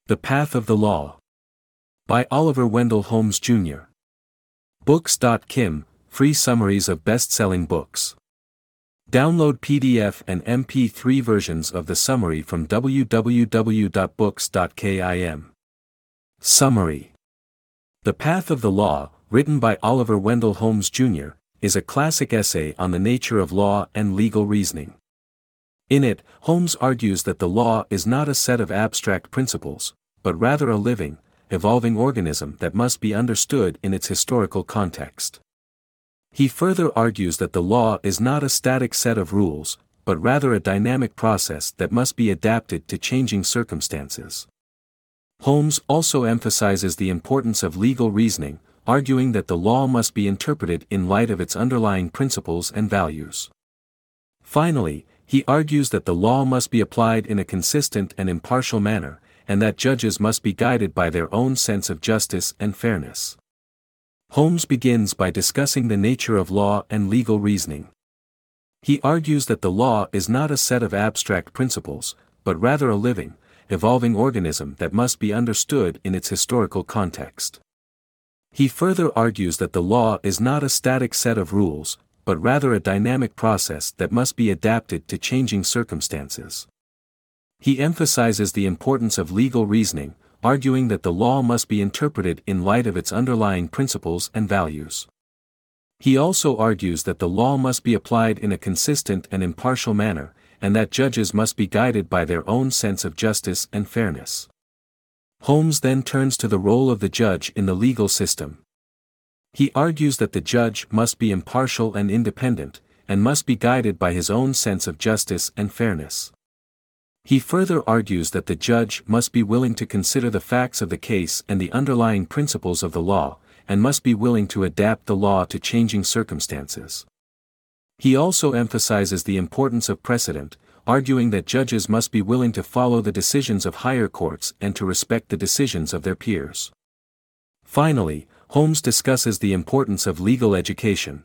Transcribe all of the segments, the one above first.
The Path of the Law. By Oliver Wendell Holmes, Jr. Books.kim, free summaries of best-selling books. Download PDF and MP3 versions of the summary from www.books.kim. Summary. The Path of the Law, written by Oliver Wendell Holmes, Jr., is a classic essay on the nature of law and legal reasoning. In it, Holmes argues that the law is not a set of abstract principles, but rather a living, evolving organism that must be understood in its historical context. He further argues that the law is not a static set of rules, but rather a dynamic process that must be adapted to changing circumstances. Holmes also emphasizes the importance of legal reasoning, arguing that the law must be interpreted in light of its underlying principles and values. Finally, he argues that the law must be applied in a consistent and impartial manner, and that judges must be guided by their own sense of justice and fairness. Holmes begins by discussing the nature of law and legal reasoning. He argues that the law is not a set of abstract principles, but rather a living, evolving organism that must be understood in its historical context. He further argues that the law is not a static set of rules, but rather a dynamic process that must be adapted to changing circumstances. He emphasizes the importance of legal reasoning, arguing that the law must be interpreted in light of its underlying principles and values. He also argues that the law must be applied in a consistent and impartial manner, and that judges must be guided by their own sense of justice and fairness. Holmes then turns to the role of the judge in the legal system. He argues that the judge must be impartial and independent, and must be guided by his own sense of justice and fairness. He further argues that the judge must be willing to consider the facts of the case and the underlying principles of the law, and must be willing to adapt the law to changing circumstances. He also emphasizes the importance of precedent, arguing that judges must be willing to follow the decisions of higher courts and to respect the decisions of their peers. Finally, Holmes discusses the importance of legal education.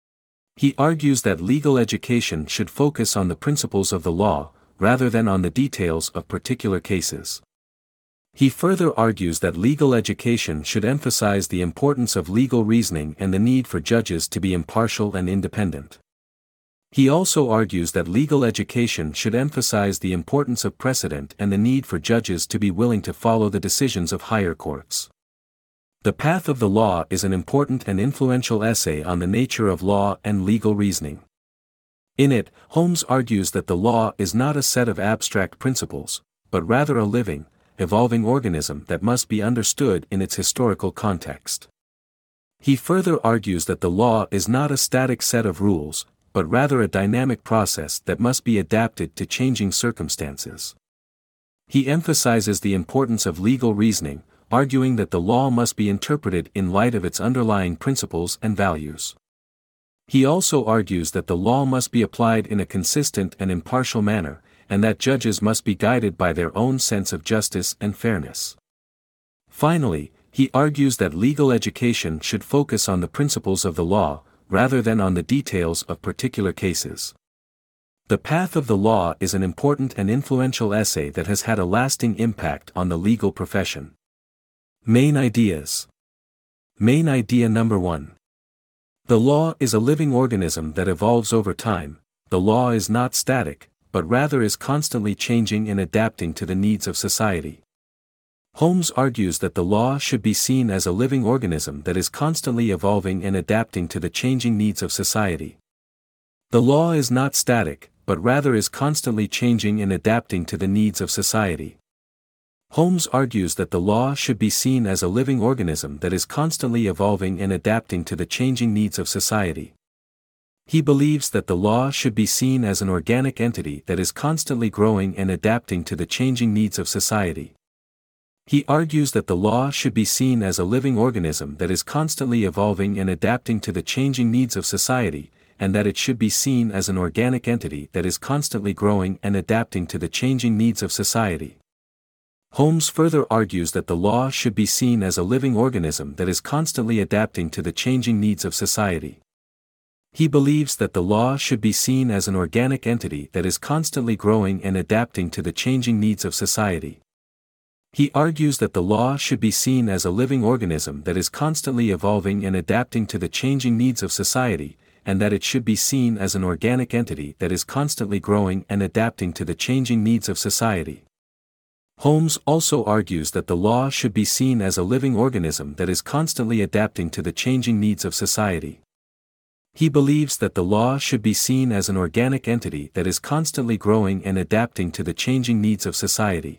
He argues that legal education should focus on the principles of the law, rather than on the details of particular cases. He further argues that legal education should emphasize the importance of legal reasoning and the need for judges to be impartial and independent. He also argues that legal education should emphasize the importance of precedent and the need for judges to be willing to follow the decisions of higher courts. The Path of the Law is an important and influential essay on the nature of law and legal reasoning. In it, Holmes argues that the law is not a set of abstract principles, but rather a living, evolving organism that must be understood in its historical context. He further argues that the law is not a static set of rules, but rather a dynamic process that must be adapted to changing circumstances. He emphasizes the importance of legal reasoning, arguing that the law must be interpreted in light of its underlying principles and values. He also argues that the law must be applied in a consistent and impartial manner, and that judges must be guided by their own sense of justice and fairness. Finally, he argues that legal education should focus on the principles of the law, rather than on the details of particular cases. The Path of the Law is an important and influential essay that has had a lasting impact on the legal profession. Main ideas. Main idea number 1. The law is a living organism that evolves over time. The law is not static, but rather is constantly changing and adapting to the needs of society. Holmes argues that the law should be seen as a living organism that is constantly evolving and adapting to the changing needs of society. The law is not static, but rather is constantly changing and adapting to the needs of society. Holmes argues that the law should be seen as a living organism that is constantly evolving and adapting to the changing needs of society. He believes that the law should be seen as an organic entity that is constantly growing and adapting to the changing needs of society. He argues that the law should be seen as a living organism that is constantly evolving and adapting to the changing needs of society, and that it should be seen as an organic entity that is constantly growing and adapting to the changing needs of society. Holmes further argues that the law should be seen as a living organism that is constantly adapting to the changing needs of society. He believes that the law should be seen as an organic entity that is constantly growing and adapting to the changing needs of society. He argues that the law should be seen as a living organism that is constantly evolving and adapting to the changing needs of society, and that it should be seen as an organic entity that is constantly growing and adapting to the changing needs of society. Holmes also argues that the law should be seen as a living organism that is constantly adapting to the changing needs of society. He believes that the law should be seen as an organic entity that is constantly growing and adapting to the changing needs of society.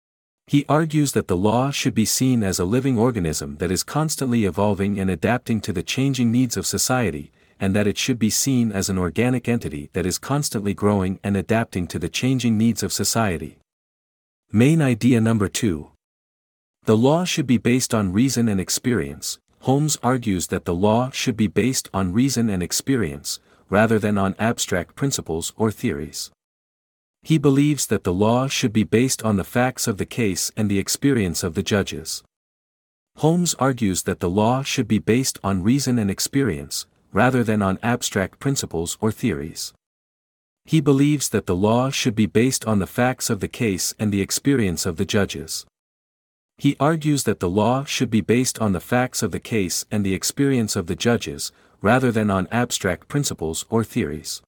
He argues that the law should be seen as a living organism that is constantly evolving and adapting to the changing needs of society, and that it should be seen as an organic entity that is constantly growing and adapting to the changing needs of society. Main idea number 2. The law should be based on reason and experience. Holmes argues that the law should be based on reason and experience, rather than on abstract principles or theories. He believes that the law should be based on the facts of the case and the experience of the judges. Holmes argues that the law should be based on reason and experience, rather than on abstract principles or theories. He believes that the law should be based on the facts of the case and the experience of the judges. He argues that the law should be based on the facts of the case and the experience of the judges, rather than on abstract principles or theories.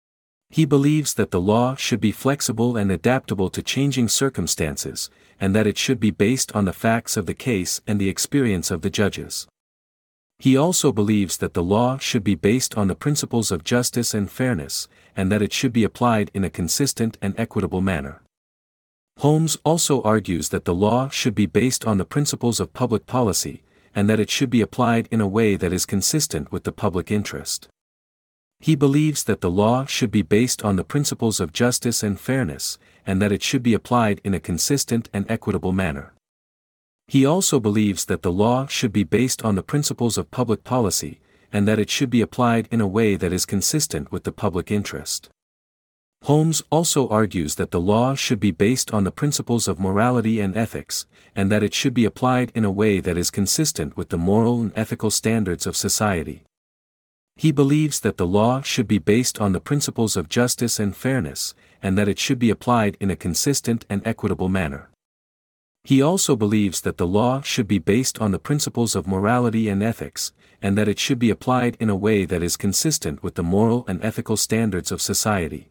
He believes that the law should be flexible and adaptable to changing circumstances, and that it should be based on the facts of the case and the experience of the judges. He also believes that the law should be based on the principles of justice and fairness, and that it should be applied in a consistent and equitable manner. Holmes also argues that the law should be based on the principles of public policy, and that it should be applied in a way that is consistent with the public interest. He believes that the law should be based on the principles of justice and fairness, and that it should be applied in a consistent and equitable manner. He also believes that the law should be based on the principles of public policy, and that it should be applied in a way that is consistent with the public interest. Holmes also argues that the law should be based on the principles of morality and ethics, and that it should be applied in a way that is consistent with the moral and ethical standards of society. He believes that the law should be based on the principles of justice and fairness, and that it should be applied in a consistent and equitable manner. He also believes that the law should be based on the principles of morality and ethics, and that it should be applied in a way that is consistent with the moral and ethical standards of society.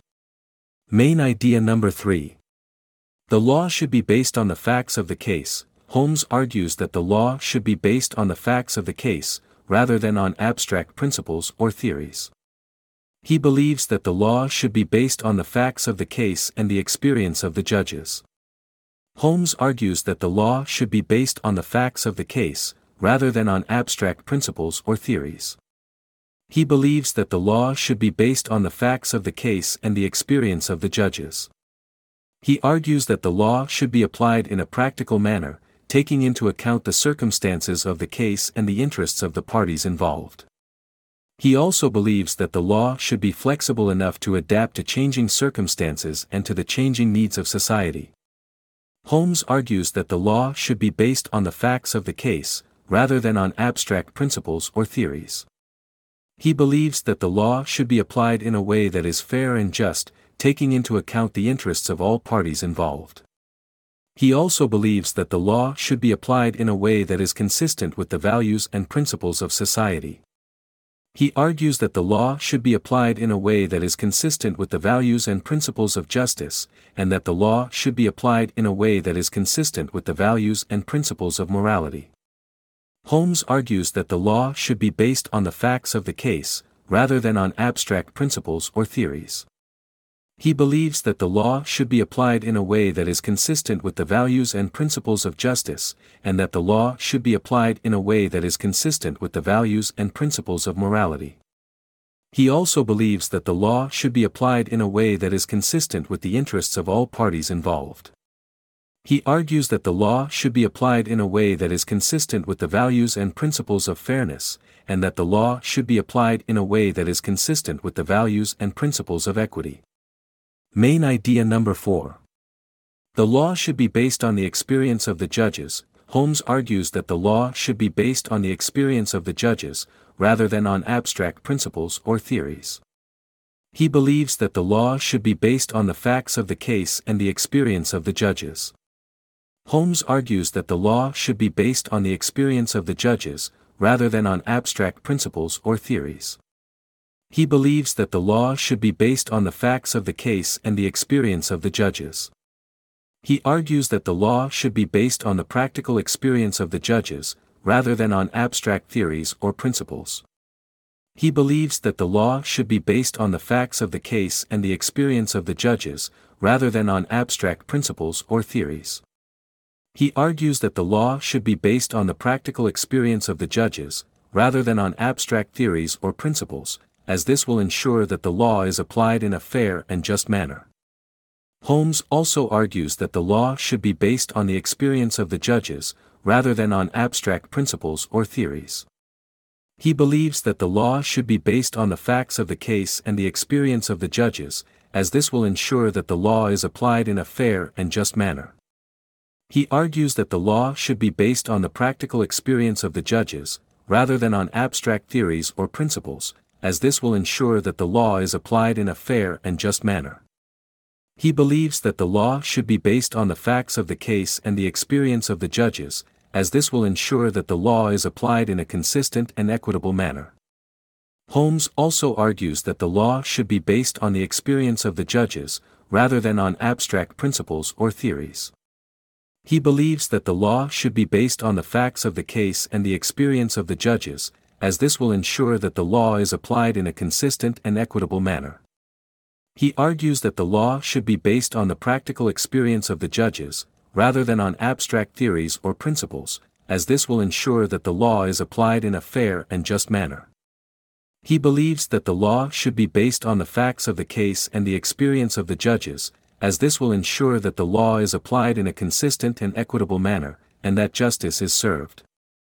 Main idea number 3. The law should be based on the facts of the case. Holmes argues that the law should be based on the facts of the case, rather than on abstract principles or theories. He believes that the law should be based on the facts of the case and the experience of the judges. Holmes argues that the law should be based on the facts of the case, rather than on abstract principles or theories. He believes that the law should be based on the facts of the case and the experience of the judges. He argues that the law should be applied in a practical manner, taking into account the circumstances of the case and the interests of the parties involved. He also believes that the law should be flexible enough to adapt to changing circumstances and to the changing needs of society. Holmes argues that the law should be based on the facts of the case, rather than on abstract principles or theories. He believes that the law should be applied in a way that is fair and just, taking into account the interests of all parties involved. He also believes that the law should be applied in a way that is consistent with the values and principles of society. He argues that the law should be applied in a way that is consistent with the values and principles of justice, and that the law should be applied in a way that is consistent with the values and principles of morality. Holmes argues that the law should be based on the facts of the case, rather than on abstract principles or theories. He believes that the law should be applied in a way that is consistent with the values and principles of justice, and that the law should be applied in a way that is consistent with the values and principles of morality. He also believes that the law should be applied in a way that is consistent with the interests of all parties involved. He argues that the law should be applied in a way that is consistent with the values and principles of fairness, and that the law should be applied in a way that is consistent with the values and principles of equity. Main idea number 4. The law should be based on the experience of the judges. Holmes argues that the law should be based on the experience of the judges, rather than on abstract principles or theories. He believes that the law should be based on the facts of the case and the experience of the judges. Holmes argues that the law should be based on the experience of the judges, rather than on abstract principles or theories. He believes that the law should be based on the facts of the case and the experience of the judges. He argues that the law should be based on the practical experience of the judges, rather than on abstract theories or principles. He believes that the law should be based on the facts of the case and the experience of the judges, rather than on abstract principles or theories. He argues that the law should be based on the practical experience of the judges, rather than on abstract theories or principles, as this will ensure that the law is applied in a fair and just manner. Holmes also argues that the law should be based on the experience of the judges, rather than on abstract principles or theories. He believes that the law should be based on the facts of the case and the experience of the judges, as this will ensure that the law is applied in a fair and just manner. He argues that the law should be based on the practical experience of the judges, rather than on abstract theories or principles, as this will ensure that the law is applied in a fair and just manner. He believes that the law should be based on the facts of the case and the experience of the judges, as this will ensure that the law is applied in a consistent and equitable manner. Holmes also argues that the law should be based on the experience of the judges, rather than on abstract principles or theories. He believes that the law should be based on the facts of the case and the experience of the judges, as this will ensure that the law is applied in a consistent and equitable manner. He argues that the law should be based on the practical experience of the judges, rather than on abstract theories or principles, as this will ensure that the law is applied in a fair and just manner. He believes that the law should be based on the facts of the case and the experience of the judges, as this will ensure that the law is applied in a consistent and equitable manner, and that justice is served.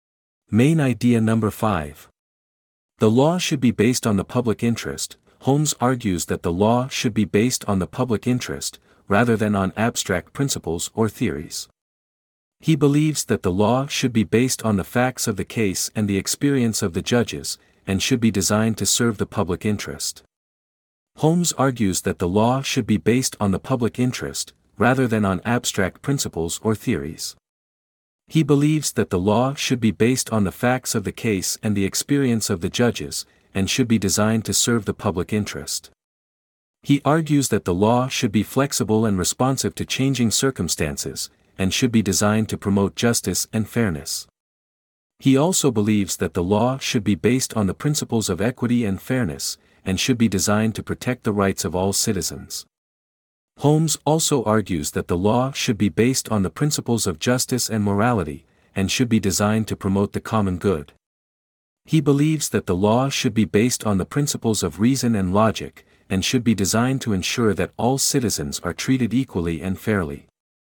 Main idea number 5. The law should be based on the public interest. Holmes argues that the law should be based on the public interest, rather than on abstract principles or theories. He believes that the law should be based on the facts of the case and the experience of the judges, and should be designed to serve the public interest. Holmes argues that the law should be based on the public interest, rather than on abstract principles or theories. He believes that the law should be based on the facts of the case and the experience of the judges, and should be designed to serve the public interest. He argues that the law should be flexible and responsive to changing circumstances, and should be designed to promote justice and fairness. He also believes that the law should be based on the principles of equity and fairness, and should be designed to protect the rights of all citizens. Holmes also argues that the law should be based on the principles of justice and morality, and should be designed to promote the common good. He believes that the law should be based on the principles of reason and logic, and should be designed to ensure that all citizens are treated equally and fairly.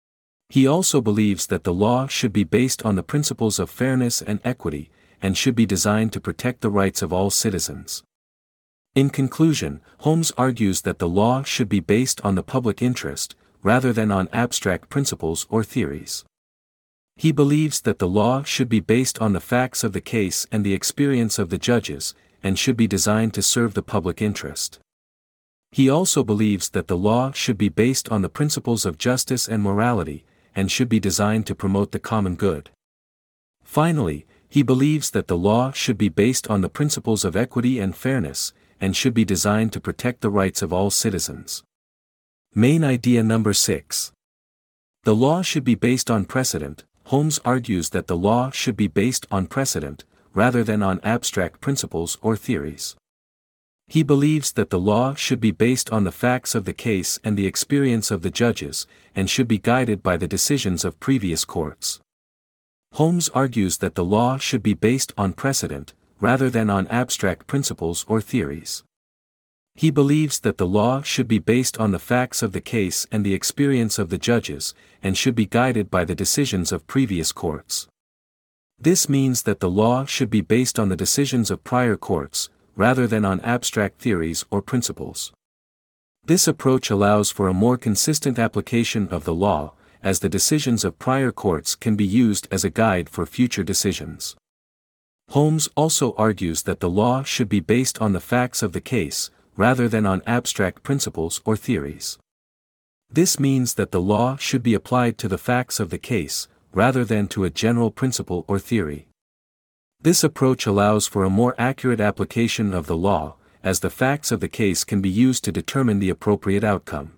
He also believes that the law should be based on the principles of fairness and equity, and should be designed to protect the rights of all citizens. In conclusion, Holmes argues that the law should be based on the public interest, rather than on abstract principles or theories. He believes that the law should be based on the facts of the case and the experience of the judges, and should be designed to serve the public interest. He also believes that the law should be based on the principles of justice and morality, and should be designed to promote the common good. Finally, he believes that the law should be based on the principles of equity and fairness, and should be designed to protect the rights of all citizens. Main idea number 6. The law should be based on precedent. Holmes argues that the law should be based on precedent, rather than on abstract principles or theories. He believes that the law should be based on the facts of the case and the experience of the judges, and should be guided by the decisions of previous courts. Holmes argues that the law should be based on precedent, rather than on abstract principles or theories. He believes that the law should be based on the facts of the case and the experience of the judges, and should be guided by the decisions of previous courts. This means that the law should be based on the decisions of prior courts, rather than on abstract theories or principles. This approach allows for a more consistent application of the law, as the decisions of prior courts can be used as a guide for future decisions. Holmes also argues that the law should be based on the facts of the case, rather than on abstract principles or theories. This means that the law should be applied to the facts of the case, rather than to a general principle or theory. This approach allows for a more accurate application of the law, as the facts of the case can be used to determine the appropriate outcome.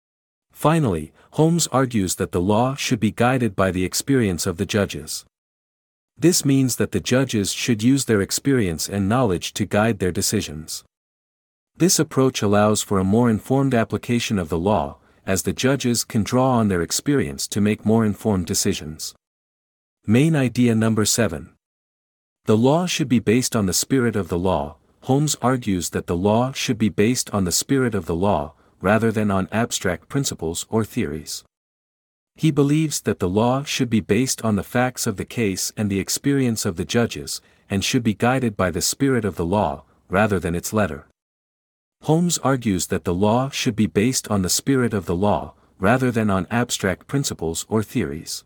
Finally, Holmes argues that the law should be guided by the experience of the judges. This means that the judges should use their experience and knowledge to guide their decisions. This approach allows for a more informed application of the law, as the judges can draw on their experience to make more informed decisions. Main idea number 7. The law should be based on the spirit of the law. Holmes argues that the law should be based on the spirit of the law, rather than on abstract principles or theories. He believes that the law should be based on the facts of the case and the experience of the judges, and should be guided by the spirit of the law, rather than its letter. Holmes argues that the law should be based on the spirit of the law, rather than on abstract principles or theories.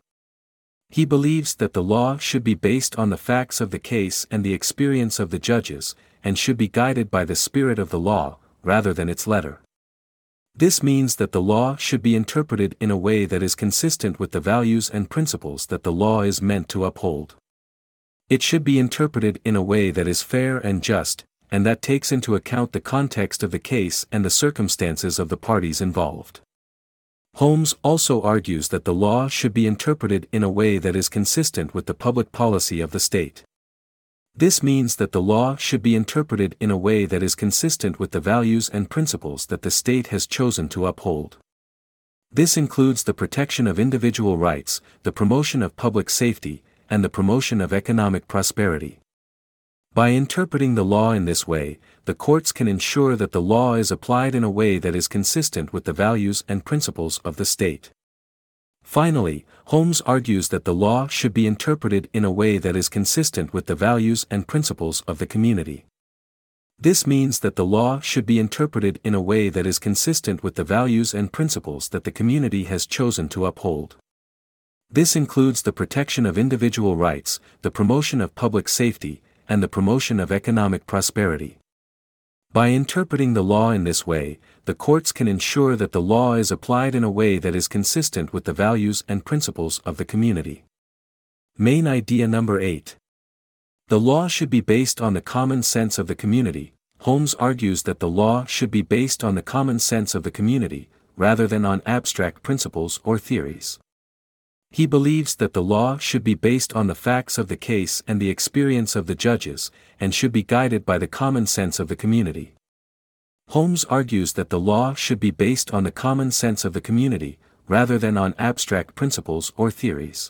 He believes that the law should be based on the facts of the case and the experience of the judges, and should be guided by the spirit of the law, rather than its letter. This means that the law should be interpreted in a way that is consistent with the values and principles that the law is meant to uphold. It should be interpreted in a way that is fair and just, and that takes into account the context of the case and the circumstances of the parties involved. Holmes also argues that the law should be interpreted in a way that is consistent with the public policy of the state. This means that the law should be interpreted in a way that is consistent with the values and principles that the state has chosen to uphold. This includes the protection of individual rights, the promotion of public safety, and the promotion of economic prosperity. By interpreting the law in this way, the courts can ensure that the law is applied in a way that is consistent with the values and principles of the state. Finally, Holmes argues that the law should be interpreted in a way that is consistent with the values and principles of the community. This means that the law should be interpreted in a way that is consistent with the values and principles that the community has chosen to uphold. This includes the protection of individual rights, the promotion of public safety, and the promotion of economic prosperity. By interpreting the law in this way, the courts can ensure that the law is applied in a way that is consistent with the values and principles of the community. Main idea number 8. The law should be based on the common sense of the community. Holmes argues that the law should be based on the common sense of the community, rather than on abstract principles or theories. He believes that the law should be based on the facts of the case and the experience of the judges, and should be guided by the common sense of the community. Holmes argues that the law should be based on the common sense of the community, rather than on abstract principles or theories.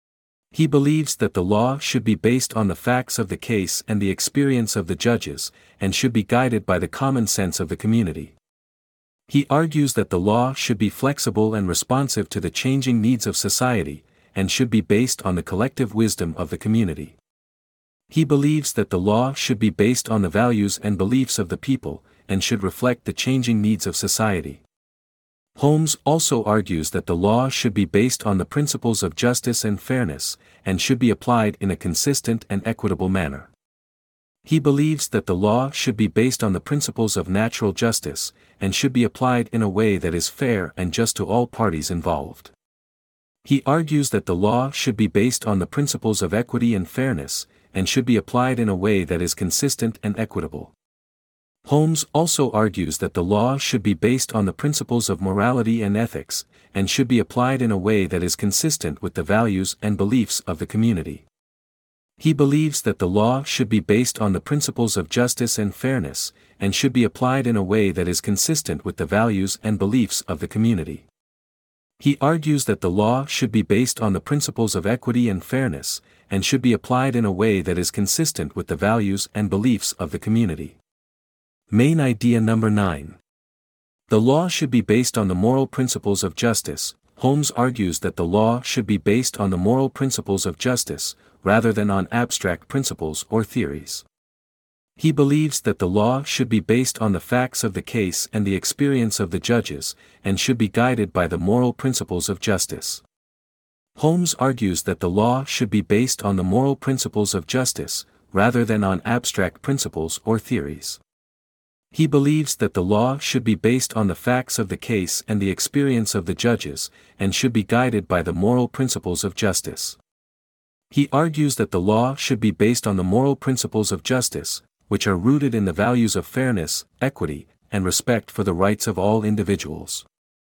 He believes that the law should be based on the facts of the case and the experience of the judges, and should be guided by the common sense of the community. He argues that the law should be flexible and responsive to the changing needs of society, and should be based on the collective wisdom of the community. He believes that the law should be based on the values and beliefs of the people, and should reflect the changing needs of society. Holmes also argues that the law should be based on the principles of justice and fairness, and should be applied in a consistent and equitable manner. He believes that the law should be based on the principles of natural justice, and should be applied in a way that is fair and just to all parties involved. He argues that the law should be based on the principles of equity and fairness, and should be applied in a way that is consistent and equitable. Holmes also argues that the law should be based on the principles of morality and ethics, and should be applied in a way that is consistent with the values and beliefs of the community. He believes that the law should be based on the principles of justice and fairness, and should be applied in a way that is consistent with the values and beliefs of the community. He argues that the law should be based on the principles of equity and fairness, and should be applied in a way that is consistent with the values and beliefs of the community. Main idea number 9. The law should be based on the moral principles of justice. Holmes argues that the law should be based on the moral principles of justice, rather than on abstract principles or theories. He believes that the law should be based on the facts of the case and the experience of the judges, and should be guided by the moral principles of justice. Holmes argues that the law should be based on the moral principles of justice, rather than on abstract principles or theories. He believes that the law should be based on the facts of the case and the experience of the judges, and should be guided by the moral principles of justice. He argues that the law should be based on the moral principles of justice, which are rooted in the values of fairness, equity, and respect for the rights of all individuals.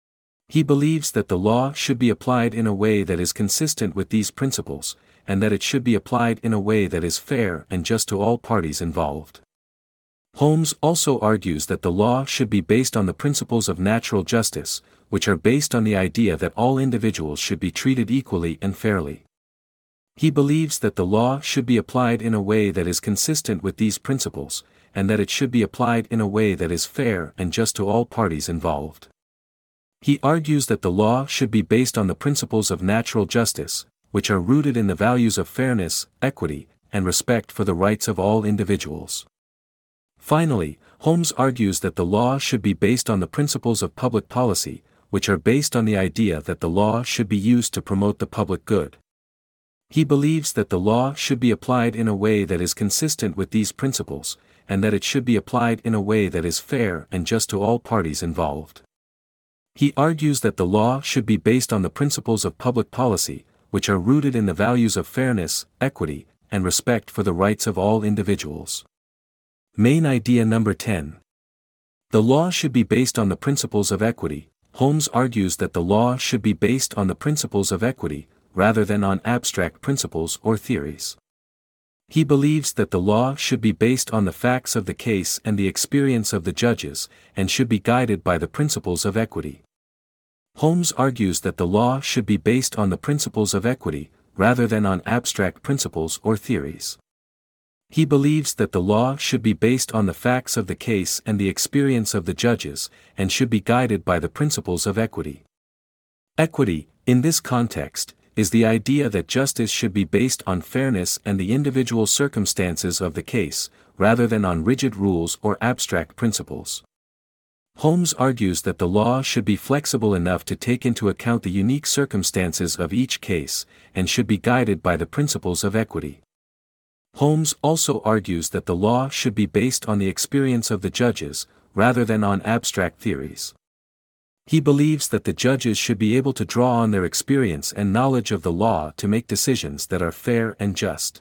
He believes that the law should be applied in a way that is consistent with these principles, and that it should be applied in a way that is fair and just to all parties involved. Holmes also argues that the law should be based on the principles of natural justice, which are based on the idea that all individuals should be treated equally and fairly. He believes that the law should be applied in a way that is consistent with these principles, and that it should be applied in a way that is fair and just to all parties involved. He argues that the law should be based on the principles of natural justice, which are rooted in the values of fairness, equity, and respect for the rights of all individuals. Finally, Holmes argues that the law should be based on the principles of public policy, which are based on the idea that the law should be used to promote the public good. He believes that the law should be applied in a way that is consistent with these principles, and that it should be applied in a way that is fair and just to all parties involved. He argues that the law should be based on the principles of public policy, which are rooted in the values of fairness, equity, and respect for the rights of all individuals. Main idea number 10. The law should be based on the principles of equity. Holmes argues that the law should be based on the principles of equity, rather than on abstract principles or theories. He believes that the law should be based on the facts of the case and the experience of the judges, and should be guided by the principles of equity. Holmes argues that the law should be based on the principles of equity, rather than on abstract principles or theories. He believes that the law should be based on the facts of the case and the experience of the judges, and should be guided by the principles of equity. Equity, in this context, is the idea that justice should be based on fairness and the individual circumstances of the case, rather than on rigid rules or abstract principles. Holmes argues that the law should be flexible enough to take into account the unique circumstances of each case, and should be guided by the principles of equity. Holmes also argues that the law should be based on the experience of the judges, rather than on abstract theories. He believes that the judges should be able to draw on their experience and knowledge of the law to make decisions that are fair and just.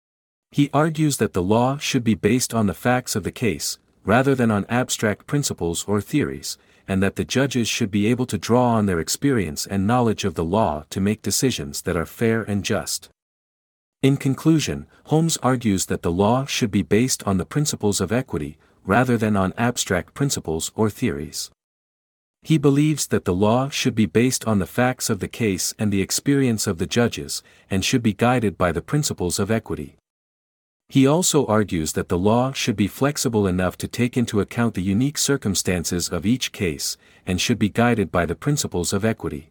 He argues that the law should be based on the facts of the case, rather than on abstract principles or theories, and that the judges should be able to draw on their experience and knowledge of the law to make decisions that are fair and just. In conclusion, Holmes argues that the law should be based on the principles of equity, rather than on abstract principles or theories. He believes that the law should be based on the facts of the case and the experience of the judges, and should be guided by the principles of equity. He also argues that the law should be flexible enough to take into account the unique circumstances of each case, and should be guided by the principles of equity.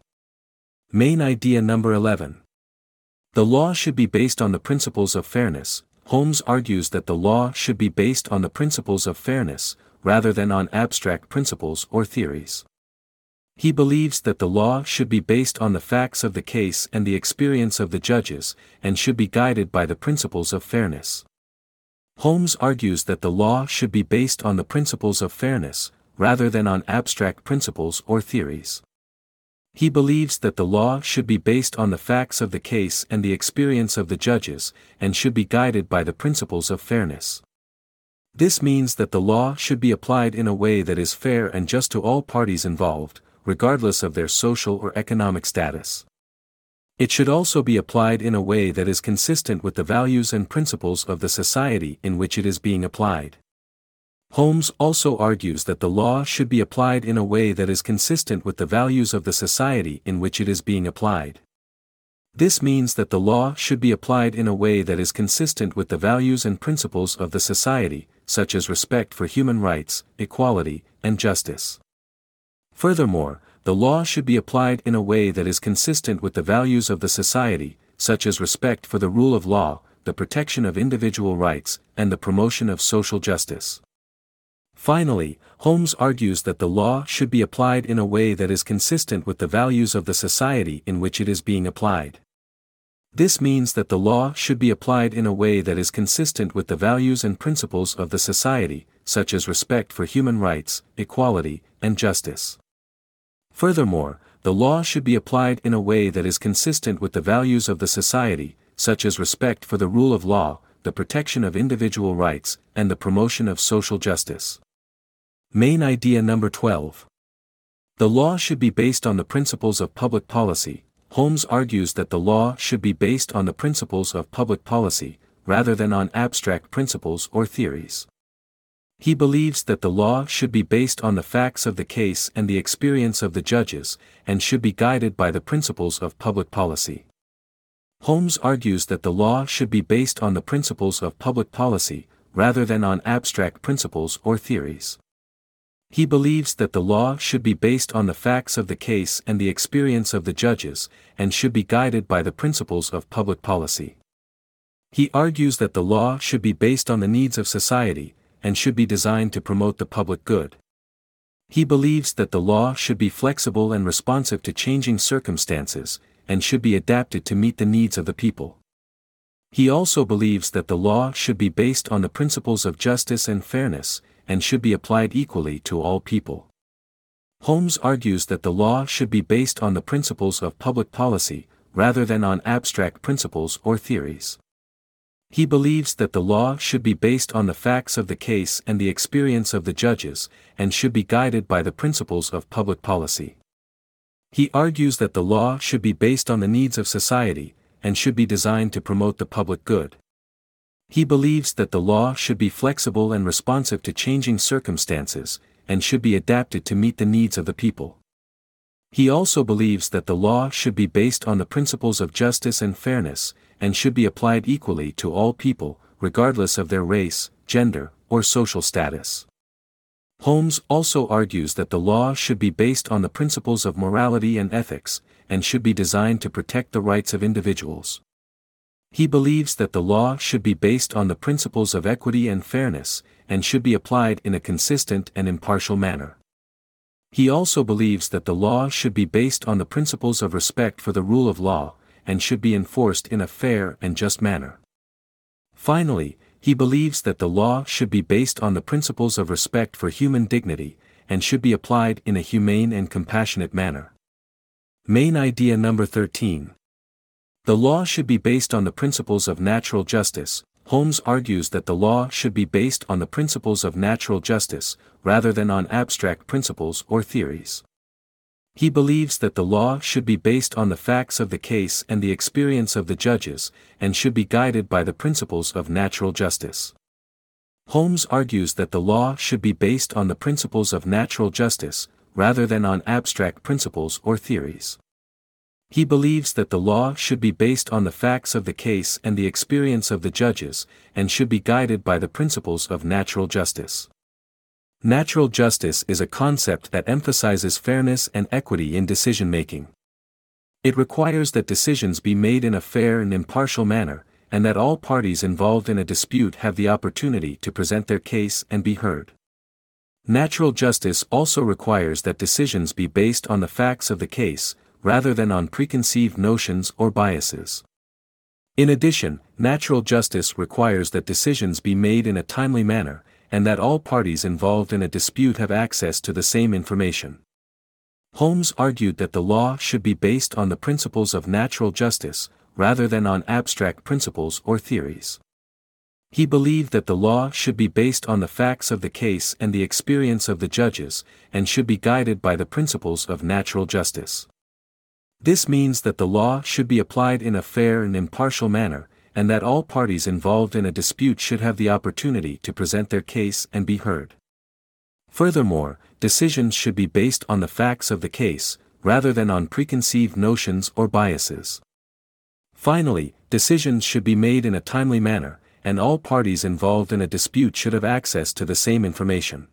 Main idea number 11. The law should be based on the principles of fairness. Holmes argues that the law should be based on the principles of fairness, rather than on abstract principles or theories. He believes that the law should be based on the facts of the case and the experience of the judges, and should be guided by the principles of fairness. Holmes argues that the law should be based on the principles of fairness, rather than on abstract principles or theories. He believes that the law should be based on the facts of the case and the experience of the judges, and should be guided by the principles of fairness. This means that the law should be applied in a way that is fair and just to all parties involved, regardless of their social or economic status. It should also be applied in a way that is consistent with the values and principles of the society in which it is being applied. Holmes also argues that the law should be applied in a way that is consistent with the values of the society in which it is being applied. This means that the law should be applied in a way that is consistent with the values and principles of the society, such as respect for human rights, equality, and justice. Furthermore, the law should be applied in a way that is consistent with the values of the society, such as respect for the rule of law, the protection of individual rights, and the promotion of social justice. Finally, Holmes argues that the law should be applied in a way that is consistent with the values of the society in which it is being applied. This means that the law should be applied in a way that is consistent with the values and principles of the society, such as respect for human rights, equality, and justice. Furthermore, the law should be applied in a way that is consistent with the values of the society, such as respect for the rule of law, the protection of individual rights, and the promotion of social justice. Main idea number 12. The law should be based on the principles of public policy. Holmes argues that the law should be based on the principles of public policy, rather than on abstract principles or theories. He believes that the law should be based on the facts of the case and the experience of the judges, and should be guided by the principles of public policy. Holmes argues that the law should be based on the principles of public policy, rather than on abstract principles or theories. He believes that the law should be based on the facts of the case and the experience of the judges, and should be guided by the principles of public policy. He argues that the law should be based on the needs of society, and should be designed to promote the public good. He believes that the law should be flexible and responsive to changing circumstances, and should be adapted to meet the needs of the people. He also believes that the law should be based on the principles of justice and fairness, and should be applied equally to all people. Holmes argues that the law should be based on the principles of public policy, rather than on abstract principles or theories. He believes that the law should be based on the facts of the case and the experience of the judges, and should be guided by the principles of public policy. He argues that the law should be based on the needs of society, and should be designed to promote the public good. He believes that the law should be flexible and responsive to changing circumstances, and should be adapted to meet the needs of the people. He also believes that the law should be based on the principles of justice and fairness, and should be applied equally to all people, regardless of their race, gender, or social status. Holmes also argues that the law should be based on the principles of morality and ethics, and should be designed to protect the rights of individuals. He believes that the law should be based on the principles of equity and fairness, and should be applied in a consistent and impartial manner. He also believes that the law should be based on the principles of respect for the rule of law, and should be enforced in a fair and just manner. Finally, he believes that the law should be based on the principles of respect for human dignity, and should be applied in a humane and compassionate manner. Main idea number 13. The law should be based on the principles of natural justice. Holmes argues that the law should be based on the principles of natural justice, rather than on abstract principles or theories. He believes that the law should be based on the facts of the case and the experience of the judges, and should be guided by the principles of natural justice. Holmes argues that the law should be based on the principles of natural justice, rather than on abstract principles or theories. He believes that the law should be based on the facts of the case and the experience of the judges, and should be guided by the principles of natural justice. Natural justice is a concept that emphasizes fairness and equity in decision-making. It requires that decisions be made in a fair and impartial manner, and that all parties involved in a dispute have the opportunity to present their case and be heard. Natural justice also requires that decisions be based on the facts of the case, rather than on preconceived notions or biases. In addition, natural justice requires that decisions be made in a timely manner, and that all parties involved in a dispute have access to the same information. Holmes argued that the law should be based on the principles of natural justice, rather than on abstract principles or theories. He believed that the law should be based on the facts of the case and the experience of the judges, and should be guided by the principles of natural justice. This means that the law should be applied in a fair and impartial manner, and that all parties involved in a dispute should have the opportunity to present their case and be heard. Furthermore, decisions should be based on the facts of the case, rather than on preconceived notions or biases. Finally, decisions should be made in a timely manner, and all parties involved in a dispute should have access to the same information.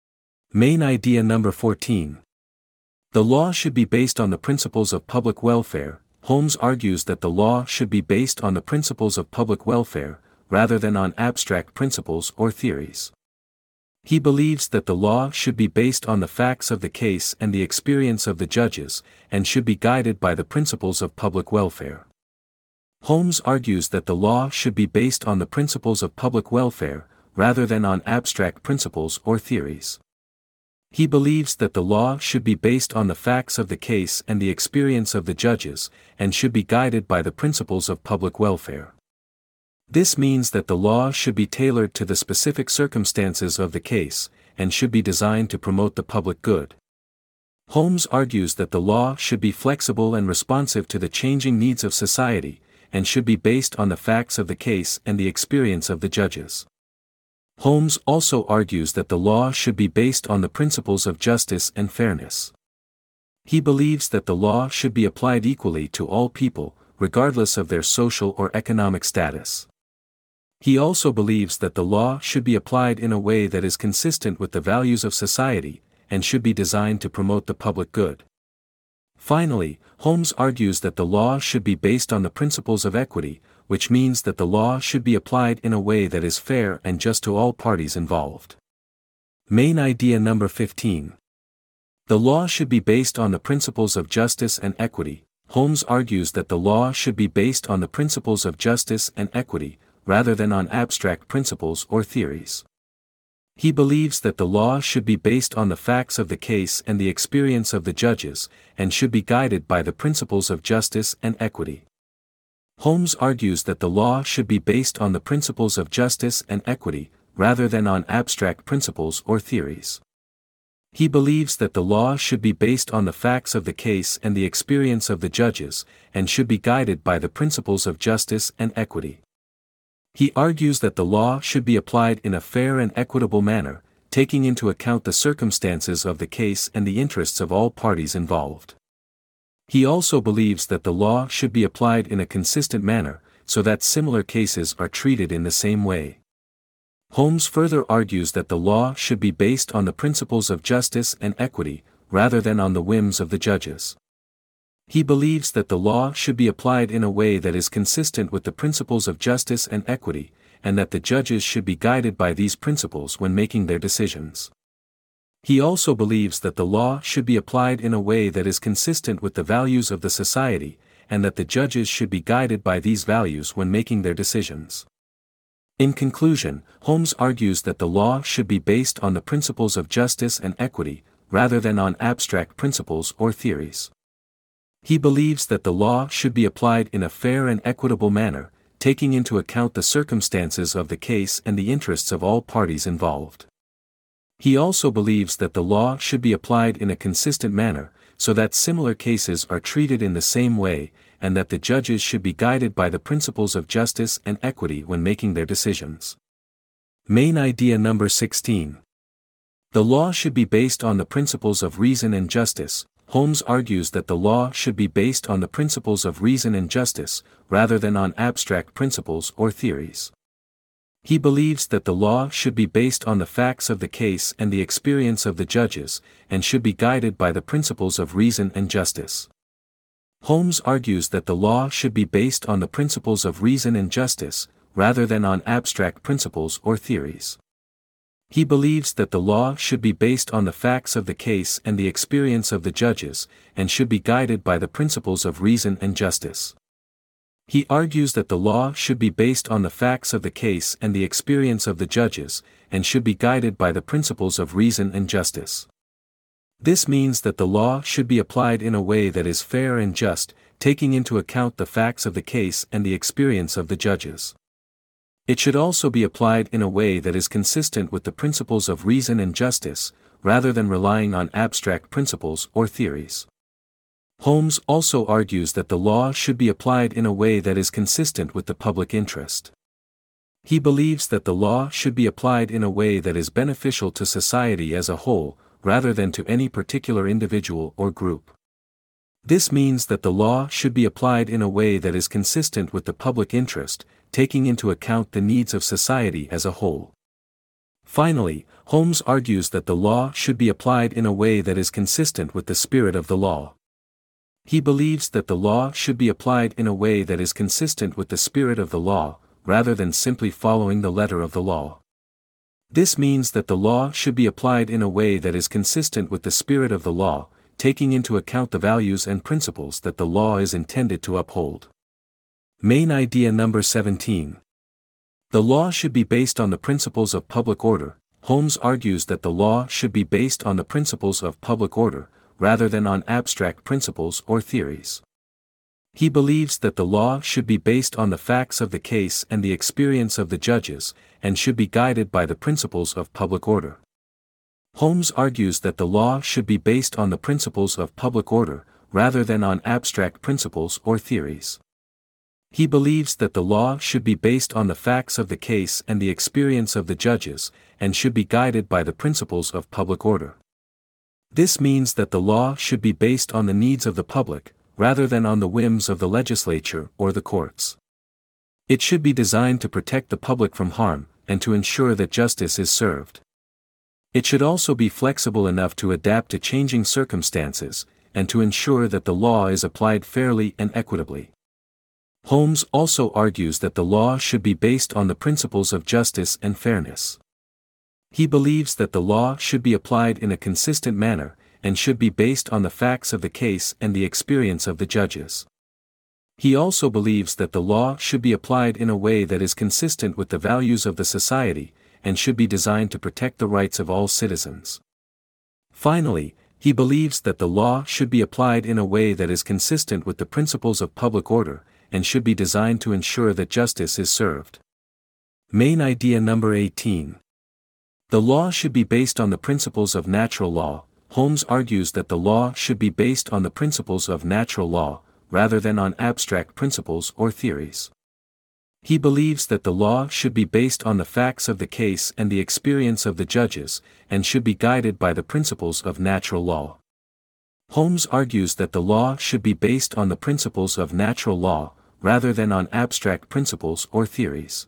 Main idea number 14. The law should be based on the principles of public welfare. Holmes argues that the law should be based on the principles of public welfare, rather than on abstract principles or theories. He believes that the law should be based on the facts of the case and the experience of the judges, and should be guided by the principles of public welfare. Holmes argues that the law should be based on the principles of public welfare, rather than on abstract principles or theories. He believes that the law should be based on the facts of the case and the experience of the judges, and should be guided by the principles of public welfare. This means that the law should be tailored to the specific circumstances of the case, and should be designed to promote the public good. Holmes argues that the law should be flexible and responsive to the changing needs of society, and should be based on the facts of the case and the experience of the judges. Holmes also argues that the law should be based on the principles of justice and fairness. He believes that the law should be applied equally to all people, regardless of their social or economic status. He also believes that the law should be applied in a way that is consistent with the values of society, and should be designed to promote the public good. Finally, Holmes argues that the law should be based on the principles of equity, which means that the law should be applied in a way that is fair and just to all parties involved. Main idea number 15. The law should be based on the principles of justice and equity. Holmes argues that the law should be based on the principles of justice and equity, rather than on abstract principles or theories. He believes that the law should be based on the facts of the case and the experience of the judges, and should be guided by the principles of justice and equity. Holmes argues that the law should be based on the principles of justice and equity, rather than on abstract principles or theories. He believes that the law should be based on the facts of the case and the experience of the judges, and should be guided by the principles of justice and equity. He argues that the law should be applied in a fair and equitable manner, taking into account the circumstances of the case and the interests of all parties involved. He also believes that the law should be applied in a consistent manner, so that similar cases are treated in the same way. Holmes further argues that the law should be based on the principles of justice and equity, rather than on the whims of the judges. He believes that the law should be applied in a way that is consistent with the principles of justice and equity, and that the judges should be guided by these principles when making their decisions. He also believes that the law should be applied in a way that is consistent with the values of the society, and that the judges should be guided by these values when making their decisions. In conclusion, Holmes argues that the law should be based on the principles of justice and equity, rather than on abstract principles or theories. He believes that the law should be applied in a fair and equitable manner, taking into account the circumstances of the case and the interests of all parties involved. He also believes that the law should be applied in a consistent manner, so that similar cases are treated in the same way, and that the judges should be guided by the principles of justice and equity when making their decisions. Main idea number 16. The law should be based on the principles of reason and justice. Holmes argues that the law should be based on the principles of reason and justice, rather than on abstract principles or theories. He believes that the law should be based on the facts of the case and the experience of the judges, and should be guided by the principles of reason and justice. Holmes argues that the law should be based on the principles of reason and justice, rather than on abstract principles or theories. He believes that the law should be based on the facts of the case and the experience of the judges, and should be guided by the principles of reason and justice. He argues that the law should be based on the facts of the case and the experience of the judges, and should be guided by the principles of reason and justice. This means that the law should be applied in a way that is fair and just, taking into account the facts of the case and the experience of the judges. It should also be applied in a way that is consistent with the principles of reason and justice, rather than relying on abstract principles or theories. Holmes also argues that the law should be applied in a way that is consistent with the public interest. He believes that the law should be applied in a way that is beneficial to society as a whole, rather than to any particular individual or group. This means that the law should be applied in a way that is consistent with the public interest, taking into account the needs of society as a whole. Finally, Holmes argues that the law should be applied in a way that is consistent with the spirit of the law. He believes that the law should be applied in a way that is consistent with the spirit of the law, rather than simply following the letter of the law. This means that the law should be applied in a way that is consistent with the spirit of the law, taking into account the values and principles that the law is intended to uphold. Main idea number 17. The law should be based on the principles of public order. Holmes argues that the law should be based on the principles of public order, rather than on abstract principles or theories. He believes that the law should be based on the facts of the case and the experience of the judges, and should be guided by the principles of public order. Holmes argues that the law should be based on the principles of public order, rather than on abstract principles or theories. He believes that the law should be based on the facts of the case and the experience of the judges, and should be guided by the principles of public order. This means that the law should be based on the needs of the public, rather than on the whims of the legislature or the courts. It should be designed to protect the public from harm, and to ensure that justice is served. It should also be flexible enough to adapt to changing circumstances, and to ensure that the law is applied fairly and equitably. Holmes also argues that the law should be based on the principles of justice and fairness. He believes that the law should be applied in a consistent manner, and should be based on the facts of the case and the experience of the judges. He also believes that the law should be applied in a way that is consistent with the values of the society, and should be designed to protect the rights of all citizens. Finally, he believes that the law should be applied in a way that is consistent with the principles of public order, and should be designed to ensure that justice is served. Main idea number 18. The law should be based on the principles of natural law. Holmes argues that the law should be based on the principles of natural law, rather than on abstract principles or theories. He believes that the law should be based on the facts of the case and the experience of the judges, and should be guided by the principles of natural law. Holmes argues that the law should be based on the principles of natural law, rather than on abstract principles or theories.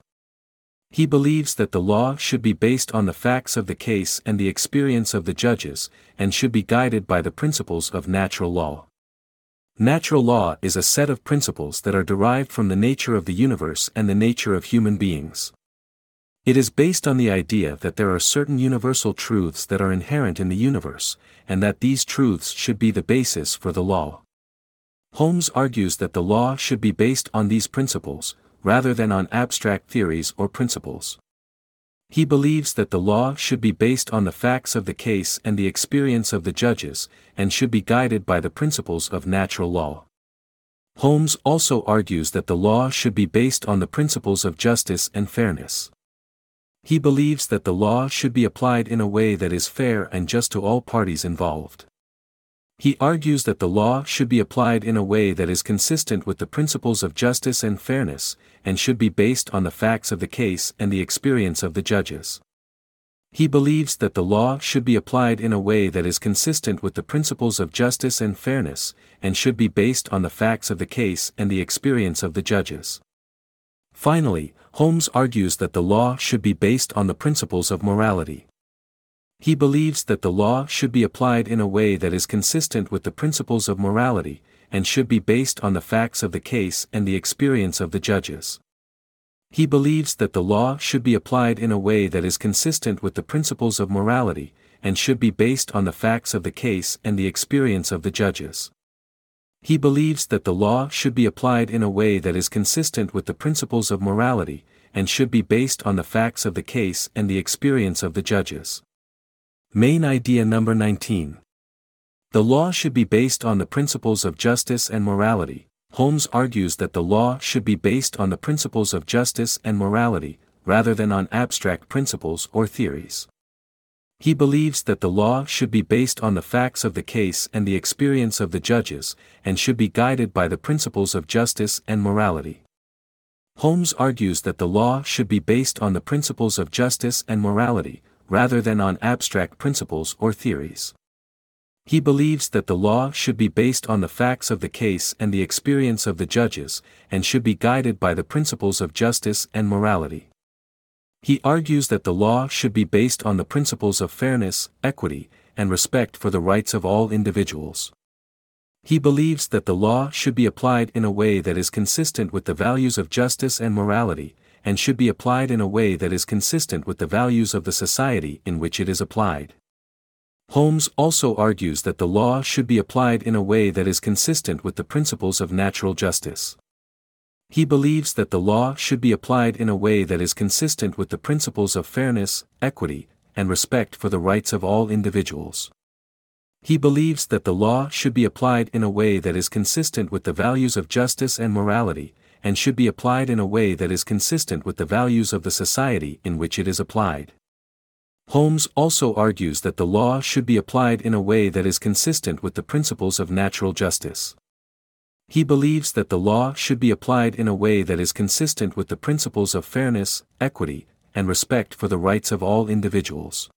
He believes that the law should be based on the facts of the case and the experience of the judges, and should be guided by the principles of natural law. Natural law is a set of principles that are derived from the nature of the universe and the nature of human beings. It is based on the idea that there are certain universal truths that are inherent in the universe, and that these truths should be the basis for the law. Holmes argues that the law should be based on these principles, rather than on abstract theories or principles. He believes that the law should be based on the facts of the case and the experience of the judges, and should be guided by the principles of natural law. Holmes also argues that the law should be based on the principles of justice and fairness. He believes that the law should be applied in a way that is fair and just to all parties involved. He argues that the law should be applied in a way that is consistent with the principles of justice and fairness, and should be based on the facts of the case and the experience of the judges. He believes that the law should be applied in a way that is consistent with the principles of justice and fairness, and should be based on the facts of the case and the experience of the judges. Finally, Holmes argues that the law should be based on the principles of morality. He believes that the law should be applied in a way that is consistent with the principles of morality, and should be based on the facts of the case and the experience of the judges. He believes that the law should be applied in a way that is consistent with the principles of morality, and should be based on the facts of the case and the experience of the judges. He believes that the law should be applied in a way that is consistent with the principles of morality, and should be based on the facts of the case and the experience of the judges. Main idea number 19. The law should be based on the principles of justice and morality. Holmes argues that the law should be based on the principles of justice and morality, rather than on abstract principles or theories. He believes that the law should be based on the facts of the case and the experience of the judges, and should be guided by the principles of justice and morality. Holmes argues that the law should be based on the principles of justice and morality, rather than on abstract principles or theories. He believes that the law should be based on the facts of the case and the experience of the judges, and should be guided by the principles of justice and morality. He argues that the law should be based on the principles of fairness, equity, and respect for the rights of all individuals. He believes that the law should be applied in a way that is consistent with the values of justice and morality, and should be applied in a way that is consistent with the values of the society in which it is applied. Holmes also argues that the law should be applied in a way that is consistent with the principles of natural justice. He believes that the law should be applied in a way that is consistent with the principles of fairness, equity, and respect for the rights of all individuals. He believes that the law should be applied in a way that is consistent with the values of justice and morality, and should be applied in a way that is consistent with the values of the society in which it is applied. Holmes also argues that the law should be applied in a way that is consistent with the principles of natural justice. He believes that the law should be applied in a way that is consistent with the principles of fairness, equity, and respect for the rights of all individuals.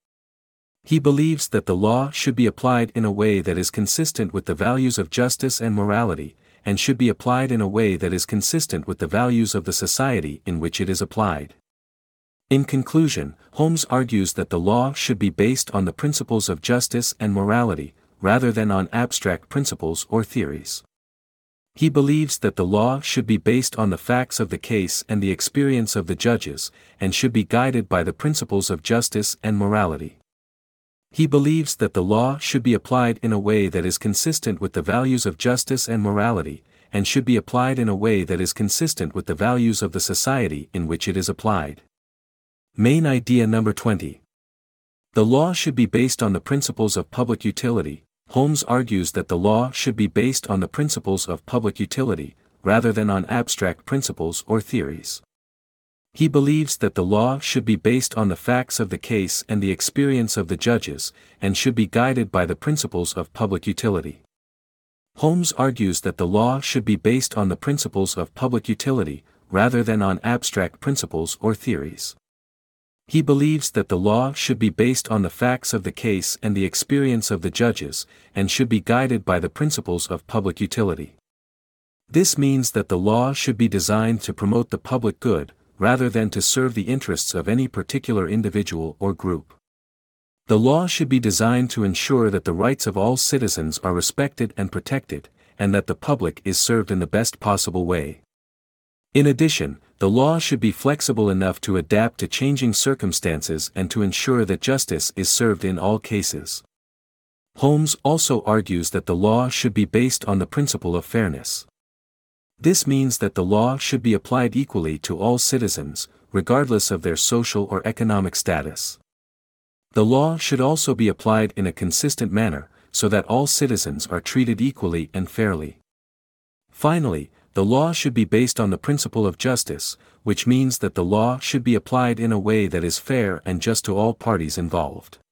He believes that the law should be applied in a way that is consistent with the values of justice and morality, and should be applied in a way that is consistent with the values of the society in which it is applied. In conclusion, Holmes argues that the law should be based on the principles of justice and morality, rather than on abstract principles or theories. He believes that the law should be based on the facts of the case and the experience of the judges, and should be guided by the principles of justice and morality. He believes that the law should be applied in a way that is consistent with the values of justice and morality, and should be applied in a way that is consistent with the values of the society in which it is applied. Main idea number 20. The law should be based on the principles of public utility. Holmes argues that the law should be based on the principles of public utility, rather than on abstract principles or theories. He believes that the law should be based on the facts of the case and the experience of the judges, and should be guided by the principles of public utility. Holmes argues that the law should be based on the principles of public utility, rather than on abstract principles or theories. He believes that the law should be based on the facts of the case and the experience of the judges, and should be guided by the principles of public utility. This means that the law should be designed to promote the public good, rather than to serve the interests of any particular individual or group. The law should be designed to ensure that the rights of all citizens are respected and protected, and that the public is served in the best possible way. In addition, the law should be flexible enough to adapt to changing circumstances and to ensure that justice is served in all cases. Holmes also argues that the law should be based on the principle of fairness. This means that the law should be applied equally to all citizens, regardless of their social or economic status. The law should also be applied in a consistent manner, so that all citizens are treated equally and fairly. Finally, the law should be based on the principle of justice, which means that the law should be applied in a way that is fair and just to all parties involved.